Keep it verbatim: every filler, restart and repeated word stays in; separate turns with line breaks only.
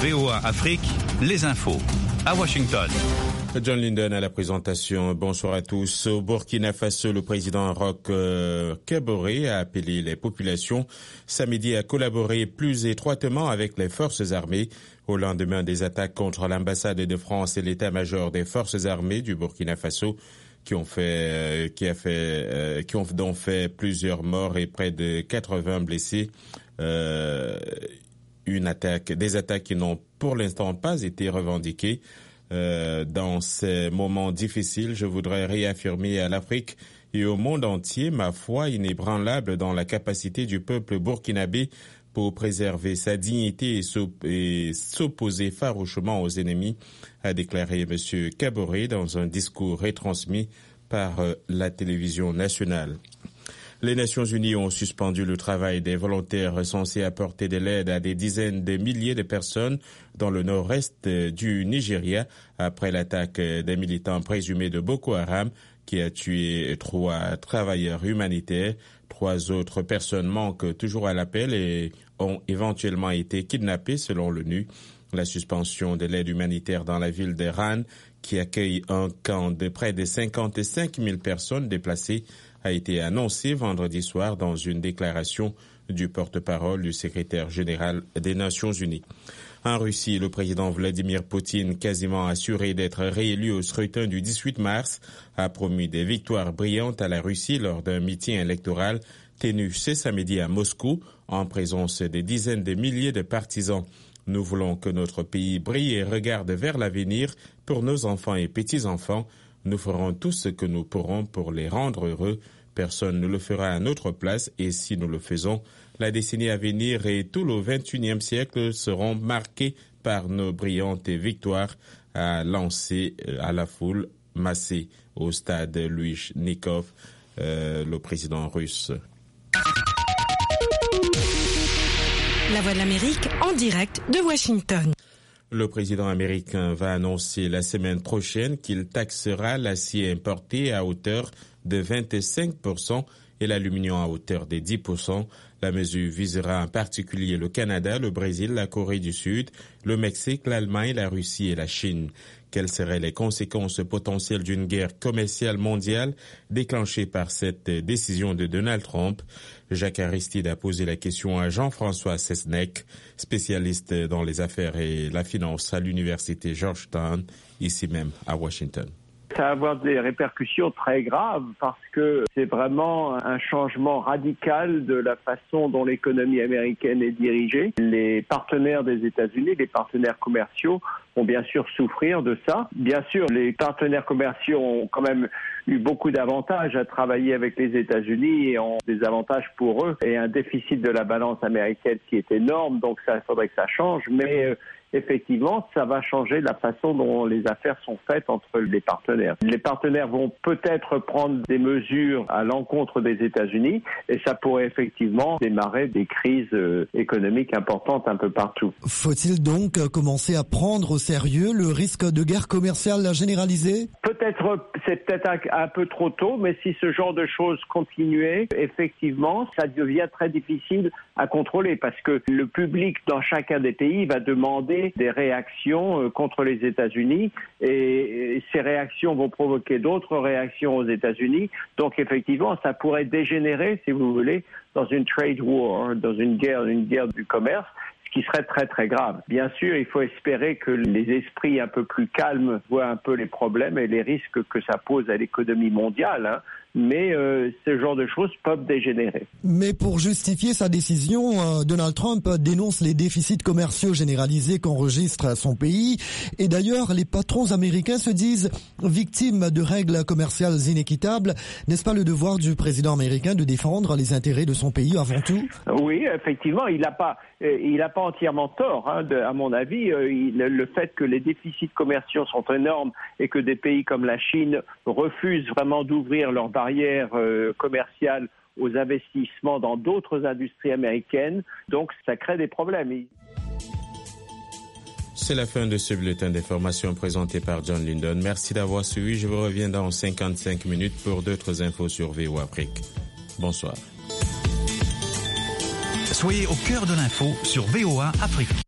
V O A Afrique, les infos. À Washington.
John Linden à la présentation. Bonsoir à tous. Au Burkina Faso, le président Roch euh, Kaboré a appelé les populations samedi à collaborer plus étroitement avec les forces armées au lendemain des attaques contre l'ambassade de France et l'état-major des forces armées du Burkina Faso qui ont fait, euh, qui a fait, euh, qui ont donc fait plusieurs morts et près de quatre-vingts blessés. Euh, une attaque, des attaques qui n'ont pour l'instant pas été revendiquées. Euh, dans ces moments difficiles, je voudrais réaffirmer à l'Afrique et au monde entier ma foi inébranlable dans la capacité du peuple burkinabé pour préserver sa dignité et s'opposer farouchement aux ennemis, a déclaré M. Kaboré dans un discours retransmis par la télévision nationale. Les Nations Unies ont suspendu le travail des volontaires censés apporter de l'aide à des dizaines de milliers de personnes dans le nord-est du Nigeria après l'attaque des militants présumés de Boko Haram qui a tué trois travailleurs humanitaires. Trois autres personnes manquent toujours à l'appel et ont éventuellement été kidnappées selon l'ONU. La suspension de l'aide humanitaire dans la ville de Ran, qui accueille un camp de près de cinquante-cinq mille personnes déplacées, a été annoncée vendredi soir dans une déclaration du porte-parole du secrétaire général des Nations Unies. En Russie, le président Vladimir Poutine, quasiment assuré d'être réélu au scrutin du dix-huit mars, a promis des victoires brillantes à la Russie lors d'un meeting électoral tenu ce samedi à Moscou en présence de dizaines de milliers de partisans. Nous voulons que notre pays brille et regarde vers l'avenir pour nos enfants et petits-enfants. Nous ferons tout ce que nous pourrons pour les rendre heureux. Personne ne le fera à notre place et si nous le faisons, la décennie à venir et tout le vingt et unième siècle seront marqués par nos brillantes victoires, a lancé à la foule massée au stade Louis-Nikov, euh, le président russe.
La Voix de l'Amérique en direct de Washington.
Le président américain va annoncer la semaine prochaine qu'il taxera l'acier importé à hauteur de vingt-cinq pour cent et l'aluminium à hauteur de dix pour cent. La mesure visera en particulier le Canada, le Brésil, la Corée du Sud, le Mexique, l'Allemagne, la Russie et la Chine. Quelles seraient les conséquences potentielles d'une guerre commerciale mondiale déclenchée par cette décision de Donald Trump? Jacques Aristide a posé la question à Jean-François Sesnek, spécialiste dans les affaires et la finance à l'université Georgetown, ici même à Washington.
Ça va avoir des répercussions très graves parce que c'est vraiment un changement radical de la façon dont l'économie américaine est dirigée. Les partenaires des États-Unis, les partenaires commerciaux vont bien sûr souffrir de ça. Bien sûr, les partenaires commerciaux ont quand même eu beaucoup d'avantages à travailler avec les États-Unis et ont des avantages pour eux et un déficit de la balance américaine qui est énorme, donc ça, il faudrait que ça change, mais euh, effectivement, ça va changer la façon dont les affaires sont faites entre les partenaires. Les partenaires vont peut-être prendre des mesures à l'encontre des États-Unis et ça pourrait effectivement démarrer des crises euh, économiques importantes un peu partout.
Faut-il donc commencer à prendre au sérieux le risque de guerre commerciale généralisée?
Peut-être, c'est peut-être un, un peu trop tôt, mais si ce genre de choses continuait, effectivement, ça devient très difficile à contrôler parce que le public dans chacun des pays va demander des réactions contre les États-Unis et ces réactions vont provoquer d'autres réactions aux États-Unis. Donc effectivement, ça pourrait dégénérer, si vous voulez, dans une trade war, dans une guerre, une guerre du commerce, ce qui serait très très grave. Bien sûr, il faut espérer que les esprits un peu plus calmes voient un peu les problèmes et les risques que ça pose à l'économie mondiale, hein. Mais euh, ce genre de choses peuvent dégénérer.
Mais pour justifier sa décision, euh, Donald Trump dénonce les déficits commerciaux généralisés qu'enregistre son pays. Et d'ailleurs, les patrons américains se disent victimes de règles commerciales inéquitables. N'est-ce pas le devoir du président américain de défendre les intérêts de son pays avant tout?
Oui, effectivement, il n'a pas, il n'a pas entièrement tort, hein, de, à mon avis. Il, le fait que les déficits commerciaux sont énormes et que des pays comme la Chine refusent vraiment d'ouvrir leurs barrières Euh, commerciales aux investissements dans d'autres industries américaines. Donc, ça crée des problèmes.
C'est la fin de ce bulletin d'information présenté par John Linden. Merci d'avoir suivi. Je vous reviens dans cinquante-cinq minutes pour d'autres infos sur V O A Afrique. Bonsoir.
Soyez au cœur de l'info sur V O A Afrique.